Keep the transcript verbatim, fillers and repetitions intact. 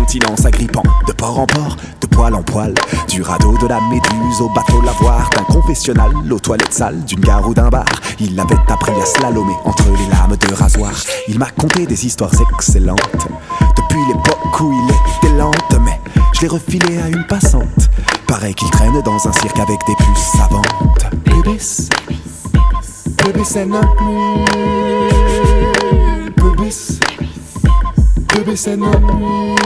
continents s'agrippant, de port en port, de poil en poil, du radeau de la Méduse au bateau lavoir, d'un confessionnal aux toilettes sales, d'une gare ou d'un bar. Il avait appris à slalomer entre les lames de rasoir. Il m'a conté des histoires excellentes depuis l'époque où il était lente, mais je l'ai refilé à une passante. Pareil qu'il traîne dans un cirque avec des puces savantes. Pubis, pubis et non. Pubis, pubis et non.